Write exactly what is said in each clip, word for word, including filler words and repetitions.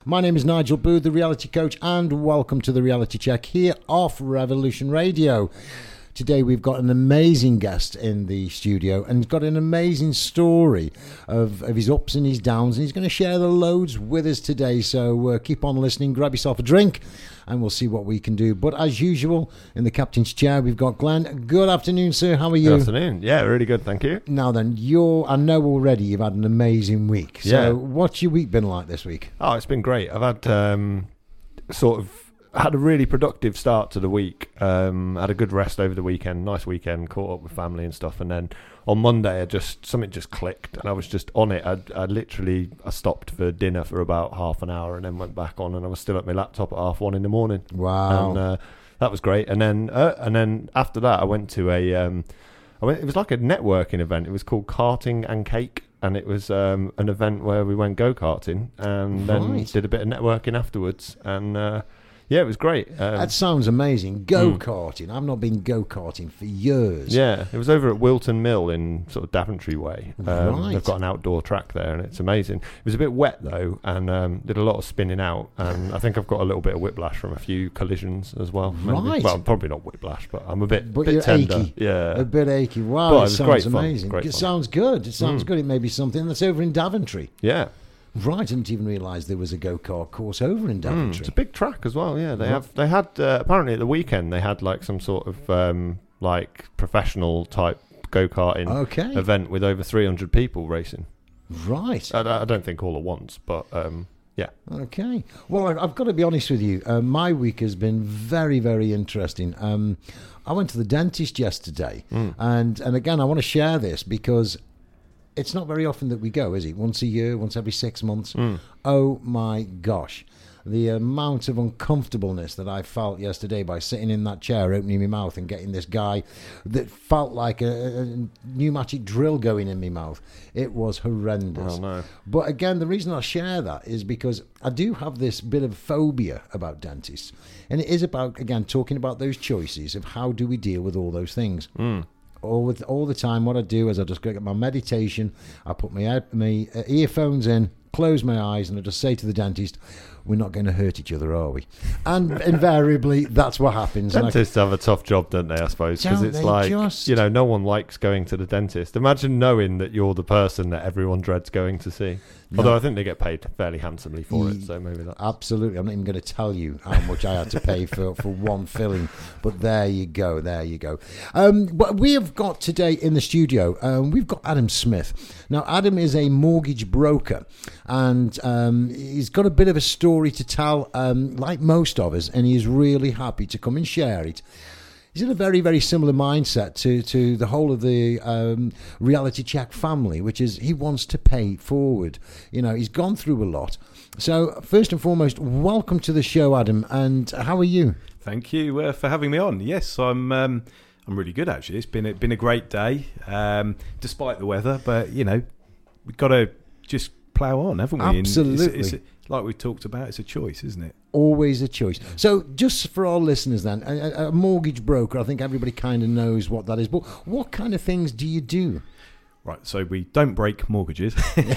My name is Nigel Booth, the reality coach, and welcome to the Reality Check here off Revolution Radio. Today we've got an amazing guest in the studio and he's got an amazing story of, of his ups and his downs, and he's going to share the loads with us today. So uh, keep on listening, grab yourself a drink, and we'll see what we can do. But as usual, in the captain's chair, we've got Glenn. Good afternoon, sir. How are you? Good afternoon. Yeah, really good, thank you. Now then, you're, I know already you've had an amazing week. So Yeah. what's your week been like this week? Oh, it's been great. I've had um, sort of had a really productive start to the week. Um, had a good rest over the weekend, nice weekend, caught up with family and stuff. And then on Monday, I just something just clicked, and I was just on it. I, I literally I stopped for dinner for about half an hour, and then went back on, and I was still at my laptop at half one in the morning. Wow. And uh, that was great. And then uh, and then after that, I went to a um, I went. It was like a networking event. It was called Karting and Cake. And it was um, an event where we went go-karting and then Right. did a bit of networking afterwards. And uh, yeah, it was great. Um, That sounds amazing. Go-karting. I've not been go-karting for years. yeah, it was over at Wilton Mill in sort of Daventry Way. Um, Right. They've got an outdoor track there, and it's amazing. It was a bit wet though, and um, did a lot of spinning out. And I think I've got a little bit of whiplash from a few collisions as well. maybe. Right. Well, probably not whiplash, but I'm a bit, But bit you're tender. achy. Yeah. A bit achy. Wow, But it it was sounds great fun. amazing. Great It fun. sounds good. It sounds Mm. good. It may be something that's over in Daventry. Yeah. Right, I didn't even realise there was a go-kart course over in Mm, Daventry. it's a big track as well. Yeah, they Right. have. They had uh, apparently at the weekend they had like some sort of um, like professional type go karting Okay, event with over three hundred people racing. right. I, I don't think all at once, but um, yeah. Okay. Well, I- I've got to be honest with you. Uh, my week has been very, very interesting. Um, I went to the dentist yesterday, Mm. and and again, I want to share this because it's not very often that we go, is it? Once a year, once every six months. Mm. Oh my gosh. The amount of uncomfortableness that I felt yesterday by sitting in that chair, opening my mouth and getting this guy that felt like a, a pneumatic drill going in my mouth. It was horrendous. Oh no. But again, the reason I share that is because I do have this bit of phobia about dentists. And it is about, again, talking about those choices of how do we deal with all those things. Mm. All with all the time, what I do is I just go get my meditation. I put my head- my uh, earphones in, close my eyes, and I just say to the dentist, "We're not going to hurt each other, are we?" And invariably, that's what happens. And I- Dentists have a tough job, don't they? I suppose because Don't it's they like just? you know, no one likes going to the dentist. Imagine knowing that you're the person that everyone dreads going to see. No. Although I think they get paid fairly handsomely for Ye- it, so maybe that. Absolutely. I'm not even going to tell you how much I had to pay for, for one filling. But there you go. There you go. Um, but we have got today in the studio, um, we've got Adam Smith. Now, Adam is a mortgage broker, and um, he's got a bit of a story to tell, um, like most of us, and he's really happy to come and share it. He's in a very, very similar mindset to, to the whole of the um, Reality Check family, which is he wants to pay forward. You know, he's gone through a lot. So, first and foremost, welcome to the show, Adam. And how are you? Thank you uh, for having me on. Yes, I'm. Um, I'm really good actually. It's been a, been a great day, um, despite the weather. But you know, we've got to just plough on, haven't we? And Absolutely. It's, it's a, like we talked about, it's a choice, isn't it? Always a choice. So, just for our listeners, then, a, a mortgage broker. I think everybody kind of knows what that is. But what kind of things do you do? Right, so we don't break mortgages,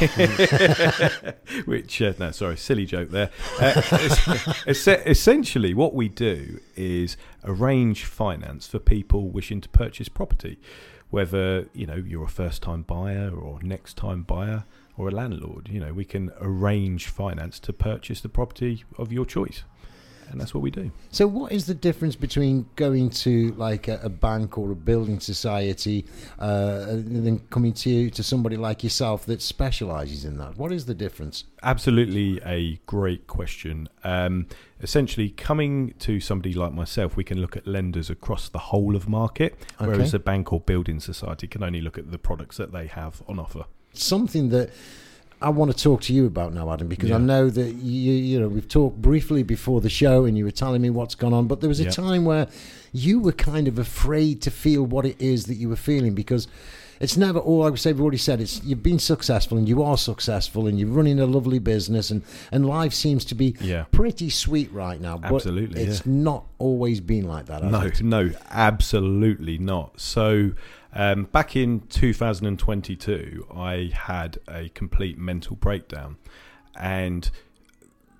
which, uh, no, sorry, silly joke there. Uh, es- es- essentially, what we do is arrange finance for people wishing to purchase property, whether, you know, you're a first-time buyer or next-time buyer or a landlord. You know, we can arrange finance to purchase the property of your choice. And that's what we do. So what is the difference between going to like a, a bank or a building society uh, and then coming to to somebody like yourself that specialises in that? What is the difference? Absolutely a great question. Um, essentially, coming to somebody like myself, we can look at lenders across the whole of market, Okay. whereas a bank or building society can only look at the products that they have on offer. Something that I want to talk to you about now, Adam, because Yeah. I know that you you know we've talked briefly before the show and you were telling me what's gone on, but there was a Yeah. time where you were kind of afraid to feel what it is that you were feeling, because it's never all, I would say, we've already said, it's you've been successful and you are successful and you're running a lovely business and, and life seems to be Yeah. pretty sweet right now. But Absolutely, it's yeah. not always been like that, has No, it? no, absolutely not. So um, back in two thousand twenty-two, I had a complete mental breakdown. And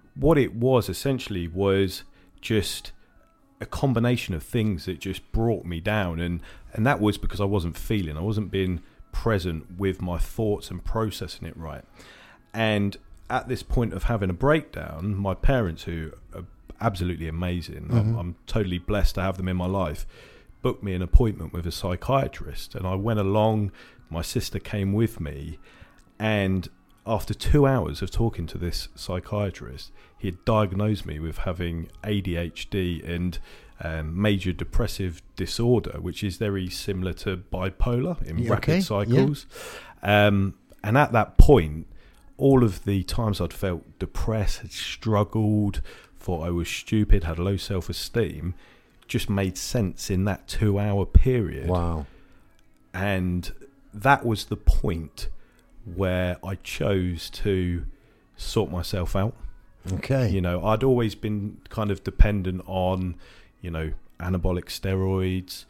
what it was essentially was just a combination of things that just brought me down, and and that was because I wasn't feeling, I wasn't being present with my thoughts and processing it right. And at this point of having a breakdown, my parents, who are absolutely amazing, mm-hmm. I'm, I'm totally blessed to have them in my life, booked me an appointment with a psychiatrist, and I went along. My sister came with me, and after two hours of talking to this psychiatrist, he had diagnosed me with having A D H D and um, major depressive disorder, which is very similar to bipolar in Yeah, rapid okay. cycles. Yeah. Um, and at that point, all of the times I'd felt depressed, had struggled, thought I was stupid, had low self-esteem, just made sense in that two-hour period. Wow. And that was the point where I chose to sort myself out. Okay. You know, I'd always been kind of dependent on, you know, anabolic steroids,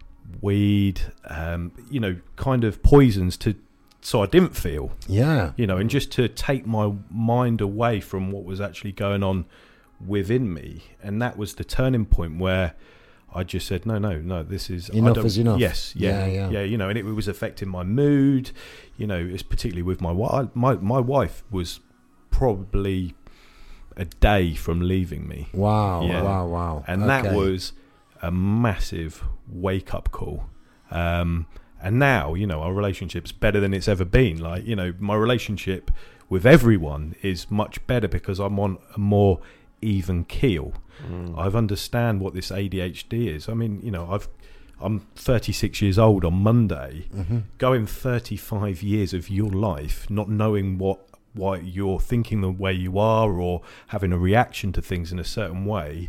weed, um, you know, kind of poisons to, so I didn't feel. Yeah. You know, and just to take my mind away from what was actually going on within me. And that was the turning point where I just said, no, no, no, this is... Enough I don't, is enough. Yes, yeah, Yeah, yeah, yeah. you know, and it, it was affecting my mood, you know, it's particularly with my wife. My, my wife was probably a day from leaving me. Wow, Yeah. wow, wow. And Okay. that was a massive wake-up call. Um, and now, you know, our relationship's better than it's ever been. Like, you know, my relationship with everyone is much better because I'm on a more even keel. Mm. I've understand what this A D H D is. I mean, you know, I've I'm thirty-six years old on Monday. Mm-hmm. Going thirty-five years of your life not knowing what why you're thinking the way you are or having a reaction to things in a certain way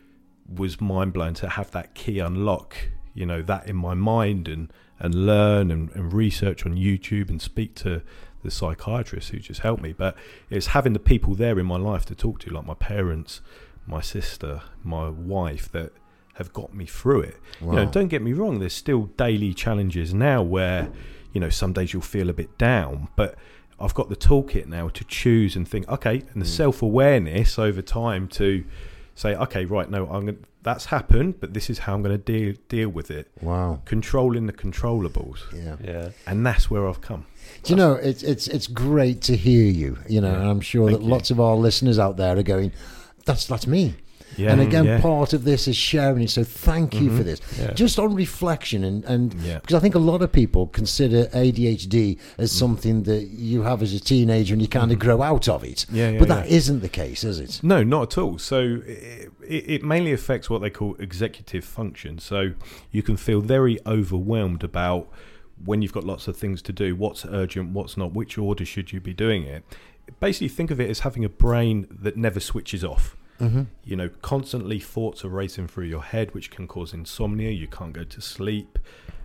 was mind-blowing to have that key unlock, you know, that in my mind and and learn and, and research on YouTube and speak to the psychiatrist who just helped me. But it's having the people there in my life to talk to, like my parents, my sister, my wife, that have got me through it. Wow. You know, don't get me wrong, there's still daily challenges now where, you know, some days you'll feel a bit down, but I've got the toolkit now to choose and think, okay, and the mm. self-awareness over time to say, okay, right, no, I'm gonna, that's happened, but this is how I'm going to deal deal with it. Wow. Controlling the controllables. Yeah. Yeah. And that's where I've come. Do you know, it's it's it's great to hear you, you know, Yeah. and I'm sure Thank that you. lots of our listeners out there are going, that's that's me. Yeah. And again, yeah. part of this is sharing it. So thank you Mhm. for this. Yeah. Just on reflection, and, and Yeah. because I think a lot of people consider A D H D as Mm. something that you have as a teenager and you kind of Mhm. grow out of it. Yeah, yeah, but yeah. that isn't the case, is it? No, not at all. So it, it, it mainly affects what they call executive function. So you can feel very overwhelmed about when you've got lots of things to do, what's urgent, what's not, which order should you be doing it. Basically, think of it as having a brain that never switches off. Mm-hmm. You know, constantly thoughts are racing through your head, which can cause insomnia. You can't go to sleep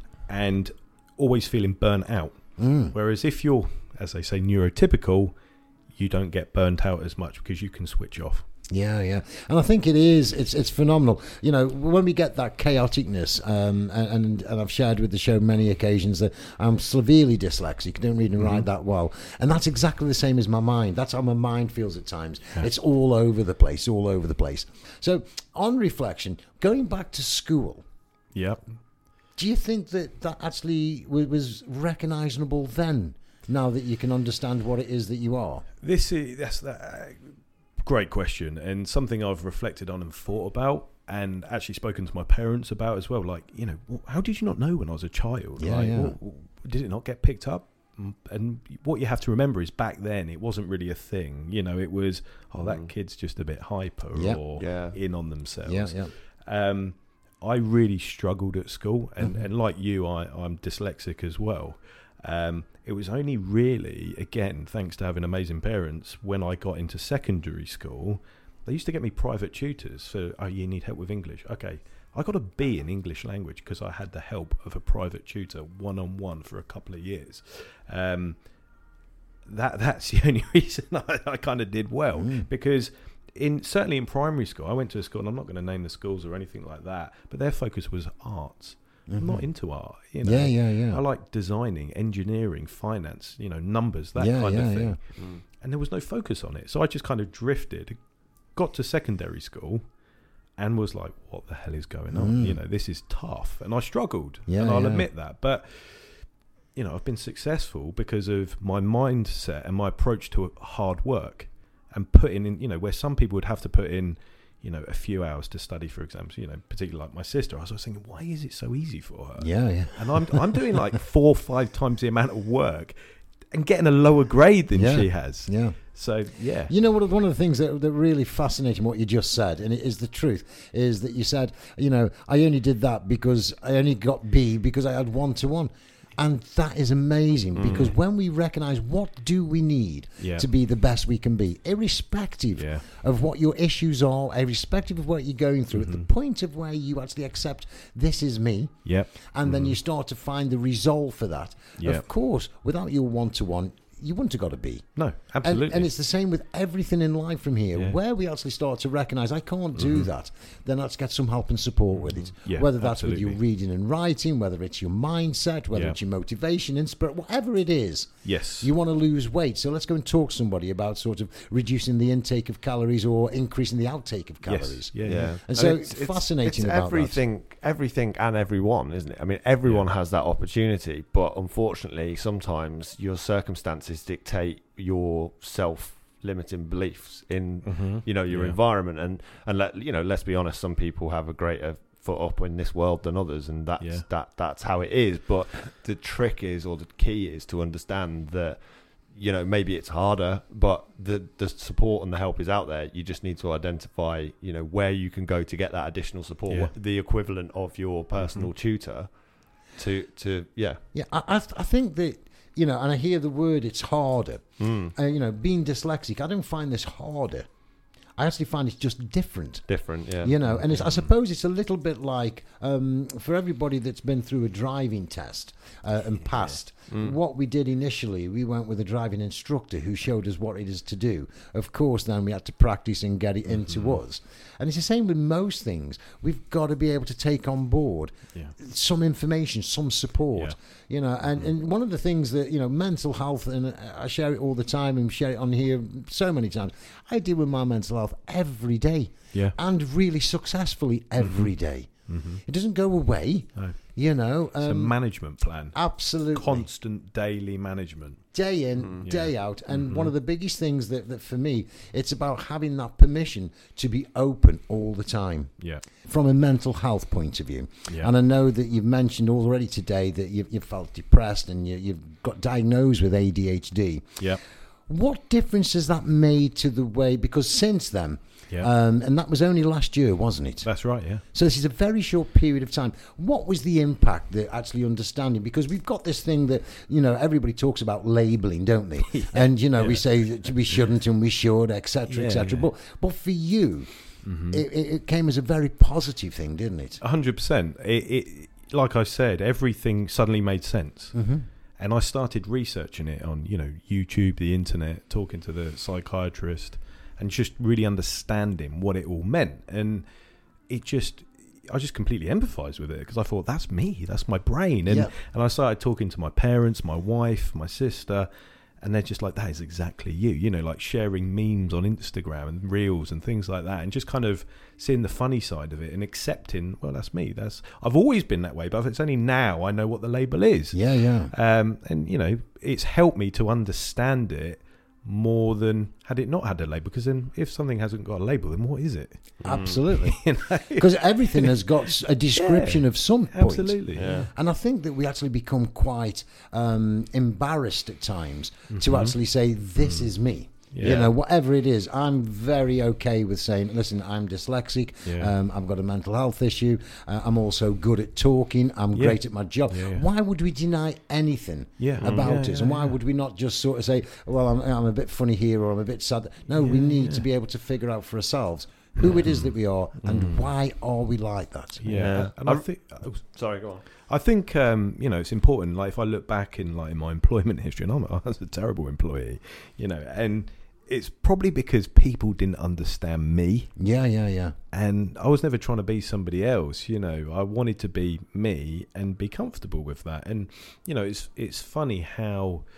and always feeling burnt out. Mm. Whereas if you're, as they say, neurotypical, you don't get burnt out as much because you can switch off. Yeah, yeah, and I think it is. It's it's phenomenal. You know, when we get that chaoticness, um, and, and and I've shared with the show many occasions that I'm severely dyslexic, don't read and Mm-hmm. write that well, and that's exactly the same as my mind. That's how my mind feels at times. Yeah. It's all over the place, all over the place. So, on reflection, going back to school, Yep. do you think that that actually w- was recognisable then? Now that you can understand what it is that you are. This is that's that. Uh, great question, and something I've reflected on and thought about, and actually spoken to my parents about as well. Like, you know, wh- how did you not know when I was a child? Yeah, like, yeah. what- what- did it not get picked up? Mm, And what you have to remember is back then it wasn't really a thing. You know, it was, oh, that Mm. kid's just a bit hyper Yeah. or Yeah. in on themselves. Yeah, yeah. Um, I really struggled at school, and, Mhm. and like you, I, I'm dyslexic as well. Um, it was only really, again, thanks to having amazing parents, when I got into secondary school, they used to get me private tutors for, oh, you need help with English. Okay, I got a B in English language because I had the help of a private tutor one-on-one for a couple of years. Um, that That's the only reason I, I kind of did well, Mm. because in certainly in primary school, I went to a school, and I'm not going to name the schools or anything like that, but their focus was arts. I'm not Mhm. into art. You know? Yeah, yeah, yeah. I like designing, engineering, finance, you know, numbers, that yeah, kind yeah, of thing. yeah. Mm. And there was no focus on it. So I just kind of drifted, got to secondary school and was like, what the hell is going on? Mm. You know, this is tough. And I struggled, Yeah, and I'll yeah. admit that. But, you know, I've been successful because of my mindset and my approach to hard work and putting in, you know, where some people would have to put in, you know, a few hours to study for exams, you know, particularly like my sister. I was always thinking, why is it so easy for her? Yeah, yeah. And I'm I'm doing like four or five times the amount of work and getting a lower grade than Yeah. she has. Yeah. So, yeah. You know, what? One of the things that, that really fascinating what you just said, and it is the truth, is that you said, you know, I only did that because I only got B because I had one-to-one. And that is amazing because when we recognize what do we need Yeah. to be the best we can be, irrespective Yeah. of what your issues are, irrespective of what you're going through, at the point of where you actually accept this is me, Yep. and then you start to find the resolve for that. Yeah. Of course, without your one-to-one, you wouldn't have got a B. No, And, absolutely. and it's the same with everything in life from here. Yeah. Where we actually start to recognise I can't do that, then let's get some help and support with it. Yeah, whether that's with your absolutely. reading and writing, whether it's your mindset, whether Yeah. it's your motivation, inspiration, whatever it is. Yes. You want to lose weight, so let's go and talk to somebody about sort of reducing the intake of calories or increasing the outtake of calories. Yes. Yeah, yeah. Yeah. And so it's, it's fascinating it's about everything, everything and everyone, isn't it? I mean, everyone Yeah. has that opportunity, but unfortunately, sometimes your circumstances dictate your self-limiting beliefs in, Mm-hmm. you know, your Yeah. environment. And and let you know, let's be honest, some people have a greater foot up in this world than others, and that's Yeah. that that's how it is. But the trick is, or the key is, to understand that, you know, maybe it's harder, but the the support and the help is out there. You just need to identify, you know, where you can go to get that additional support, Yeah. what- the equivalent of your personal Mhm. tutor. To to yeah, Yeah, I, I, th- I think that, you know, and I hear the word it's harder. mm, Uh, you know, being dyslexic, I don't find this harder. I actually find it's just different. different. Yeah, You know, and it's, I suppose it's a little bit like um, for everybody that's been through a driving test uh, and passed. Mm. What we did initially, we went with a driving instructor who showed us what it is to do. Of course, then we had to practice and get it into Mm-hmm. us. And it's the same with most things. We've got to be able to take on board Yeah. some information, some support. Yeah. You know, and, and one of the things that, you know, mental health, and I share it all the time and share it on here so many times. I deal with my mental health every day. Yeah. And really successfully every day. Mm-hmm. It doesn't go away, No. you know. It's a Um, management plan. absolutely. Constant daily management. Day in, Mm. day Yeah. out. And Mhm. one of the biggest things that, that for me, it's about having that permission to be open all the time Yeah. from a mental health point of view. Yeah. And I know that you've mentioned already today that you've, you've felt depressed and you, you've got diagnosed with A D H D. Yeah. What difference has that made to the way, because since then, Yeah. um, and that was only last year, wasn't it? That's right. Yeah. So this is a very short period of time. What was the impact that actually understanding? Because we've got this thing that, you know, everybody talks about labeling, don't they? Yeah, And, you know, we yeah. say that we shouldn't and we should, et cetera, Yeah, et cetera. yeah. But, but for you, Mm-hmm. it, it it came as a very positive thing, didn't it? A hundred percent. It, it, like I said, everything suddenly made sense, Mm-hmm. and I started researching it on, you know, YouTube, the internet, talking to the psychiatrist, and just really understanding what it all meant. And it just, I just completely empathised with it because I thought that's me, that's my brain, and Yeah. and I started talking to my parents, my wife, my sister. And they're just like, that is exactly you, you know, like sharing memes on Instagram and reels and things like that, and just kind of seeing the funny side of it and accepting, well, that's me. That's I've always been that way, but it's only now I know what the label is. Yeah, yeah. Um, and you know, it's helped me to understand it more than had it not had a label. Because then, if something hasn't got a label, then what is it? Absolutely. You know? Because everything has got s- a description Yeah, of some point. Absolutely. Yeah. And I think that we actually become quite um, embarrassed at times to Mhm. actually say, this is me. You Yeah. know, whatever it is, I'm very okay with saying, listen, I'm dyslexic. Yeah. Um, I've got a mental health issue. Uh, I'm also good at talking. I'm Yeah. great at my job. Yeah, yeah. Why would we deny anything Yeah. about Yeah, us? yeah, And why yeah. would we not just sort of say, well, I'm, I'm a bit funny here or I'm a bit sad? No, we Yeah, need yeah. to be able to figure out for ourselves who it is that we are and Mm. why are we like that. Yeah. Yeah. And I I- think. oh, Sorry, go on. I think um, you know, it's important. Like if I look back in like in my employment history, and I'm I was a terrible employee, you know, and it's probably because people didn't understand me, Yeah, yeah, yeah. and I was never trying to be somebody else. You know, I wanted to be me and be comfortable with that. And you know, it's it's funny how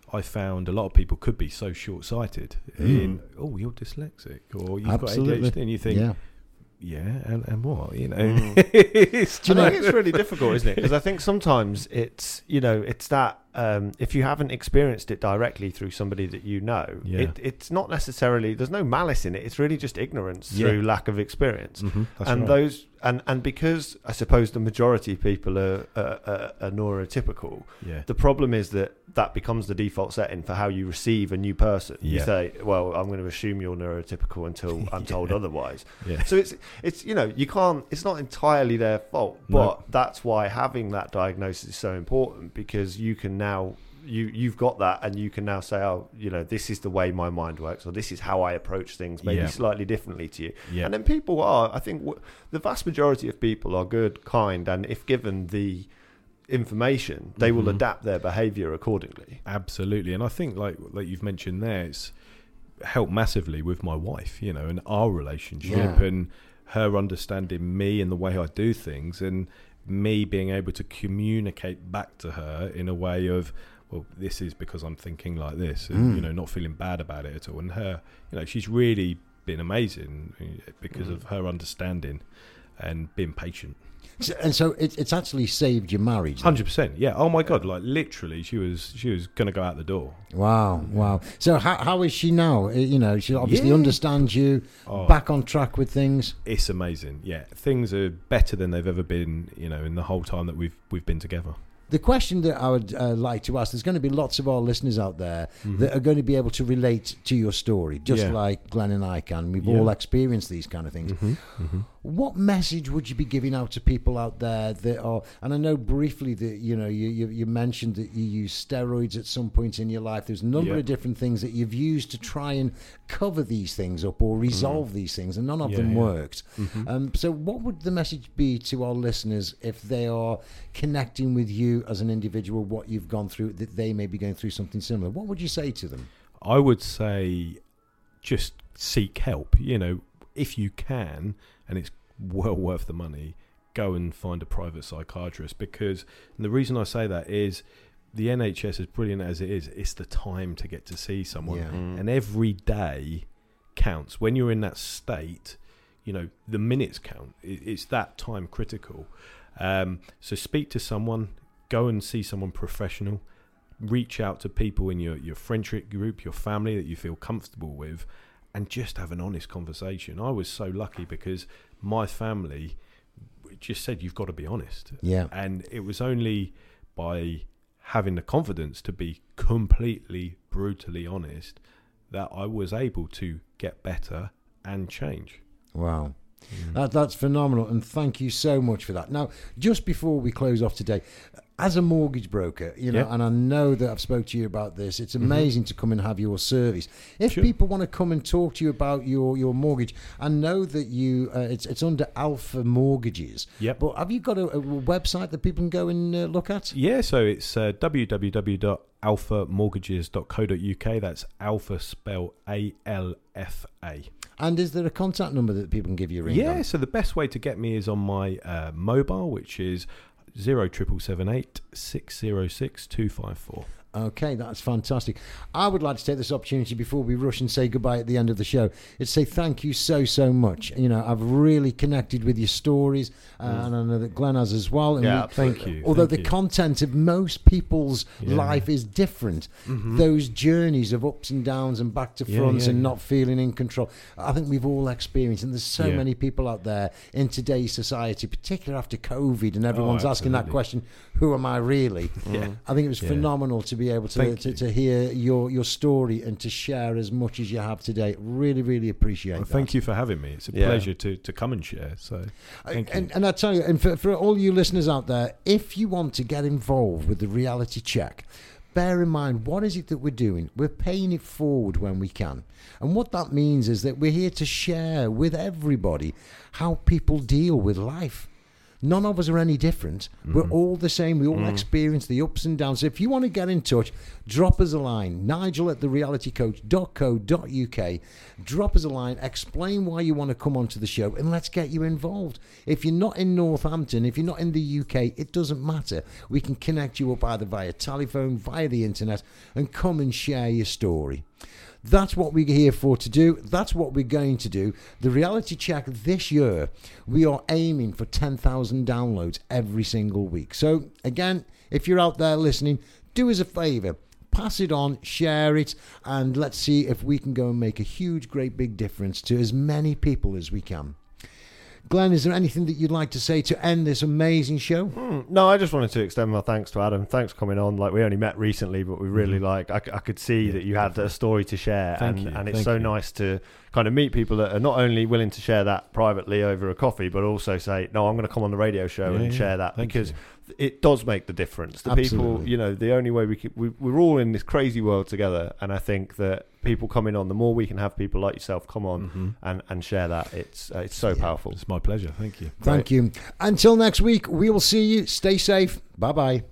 I found a lot of people could be so short-sighted Mm. in, oh, you're dyslexic, or you've Absolutely. got A D H D, and you think, Yeah. yeah, and, and what, you know? Mm. It's Do you just- think it's really difficult, isn't it? Because I think sometimes it's, you know, it's that um, if you haven't experienced it directly through somebody that you know, Yeah. it, it's not necessarily, there's no malice in it. It's really just ignorance Yeah. through lack of experience. Mhm, that's and right. those, and, and because I suppose the majority of people are, are, are, are neurotypical, yeah. the problem is that that becomes the default setting for how you receive a new person. You Yeah. say, well, I'm going to assume you're neurotypical until I'm told Yeah. otherwise. Yeah. So it's it's you know, you can't, it's not entirely their fault, No. but that's why having that diagnosis is so important, because you can now you you've got that, and you can now say, oh, you know, this is the way my mind works, or this is how I approach things, maybe Yeah. slightly differently to you. Yeah. And then people are, I think w- the vast majority of people are good, kind, and if given the information, they will Mhm. adapt their behavior accordingly. Absolutely, and I think like like you've mentioned there, it's helped massively with my wife, you know, and our relationship, Yeah. and her understanding me and the way I do things, and me being able to communicate back to her in a way of, well, this is because I'm thinking like this, and Mm. you know, not feeling bad about it at all. And her, you know, she's really been amazing because Mm. of her understanding and being patient. So, and so it, it's actually saved your marriage. then? Hundred percent, yeah. Oh my god, like literally, she was she was gonna go out the door. Wow, wow. So how how is she now? Uh, You know, she obviously Yeah. understands you, Oh. back on track with things. It's amazing. Yeah, things are better than they've ever been. You know, in the whole time that we've we've been together. The question that I would uh, like to ask, there's going to be lots of our listeners out there Mhm. that are going to be able to relate to your story, just Yeah. like Glenn and I can. We've Yeah. all experienced these kind of things. Mhm, mhm. What message would you be giving out to people out there that are, and I know briefly that, you know, you, you, you mentioned that you used steroids at some point in your life. There's a number Yeah. of different things that you've used to try and cover these things up or resolve these things, and none of Yeah, them yeah. worked. Mhm. Um, so what would the message be to our listeners if they are connecting with you as an individual, what you've gone through, that they may be going through something similar? What would you say to them? I would say just seek help. You know, if you can, and it's well worth the money, go and find a private psychiatrist. Because and the reason I say that is the N H S, as brilliant as it is, it's the time to get to see someone. Yeah. Mm. And every day counts. When you're in that state, you know, the minutes count. It, it's that time critical. Um, so speak to someone, go and see someone professional, reach out to people in your, your friendship group, your family that you feel comfortable with, and just have an honest conversation. I was so lucky because my family just said, you've got to be honest. Yeah. And it was only by having the confidence to be completely brutally honest that I was able to get better and change. Wow. Mm. That, that's phenomenal, and thank you so much for that. Now, just before we close off today, as a mortgage broker, you know, Yeah. and I know that I've spoke to you about this, it's amazing to come and have your service. If Sure. people want to come and talk to you about your, your mortgage, I know that you uh, it's it's under Alpha Mortgages. Yep. But have you got a, a website that people can go and uh, look at? Yeah, so it's uh, w w w dot alpha mortgages dot co dot u k. That's Alpha spelled A L F A. And is there a contact number that people can give you a ring Yeah, on? so the best way to get me is on my uh, mobile, which is zero triple seven eight six zero six two five four. Okay, that's fantastic. I would like to take this opportunity before we rush and say goodbye at the end of the show. It's say thank you so, so much. You know, I've really connected with your stories, uh, Mm. and I know that Glenn has as well. And Yeah, we- Thank you. Although thank the you. content of most people's Yeah. life is different, Mhm. those journeys of ups and downs and back to Yeah, fronts yeah, and yeah. not feeling in control, I think we've all experienced. And there's so Yeah. many people out there in today's society, particularly after COVID, and everyone's asking that absolutely. question, who am I really? Yeah. I think it was Yeah. phenomenal to be able to, Thank to, you. to hear your, your story and to share as much as you have today. Really, really appreciate Well, that. thank you for having me. It's a Yeah. pleasure to, to come and share. So thank and, you. and I tell you, and for, for all you listeners out there, if you want to get involved with the reality check, bear in mind, what is it that we're doing? We're paying it forward when we can. And what that means is that we're here to share with everybody how people deal with life. none of us are any different. Mm-hmm. We're all the same. We all mm. experience the ups and downs. So if you want to get in touch, drop us a line. Nigel at the reality coach dot co dot uk. Drop us a line. Explain why you want to come onto the show, and let's get you involved. If you're not in Northampton, if you're not in the U K, it doesn't matter. We can connect you up either via telephone, via the internet, and come and share your story. That's what we're here for to do. That's what we're going to do. The Reality Check this year, we are aiming for ten thousand downloads every single week. So, again, if you're out there listening, do us a favour. Pass it on, share it, and let's see if we can go and make a huge, great, big difference to as many people as we can. Glenn, is there anything that you'd like to say to end this amazing show? Hmm. No, I just wanted to extend my thanks to Adam. Thanks for coming on. Like, we only met recently, but we really mm-hmm. like. I, I could see yeah, that you had a story to share, Thank and, you. and it's Thank so you. nice to kind of meet people that are not only willing to share that privately over a coffee, but also say, "No, I'm going to come on the radio show yeah, and yeah. share that," Thank because you. it does make the difference. The Absolutely. people, you know, the only way we, can, we we're all in this crazy world together, and I think that people coming on, the more we can have people like yourself come on mm-hmm. and, and share that, it's uh, it's so Yeah. powerful. It's my pleasure. Thank you. Thank Right. you. Until next week, we will see you. Stay safe. Bye-bye.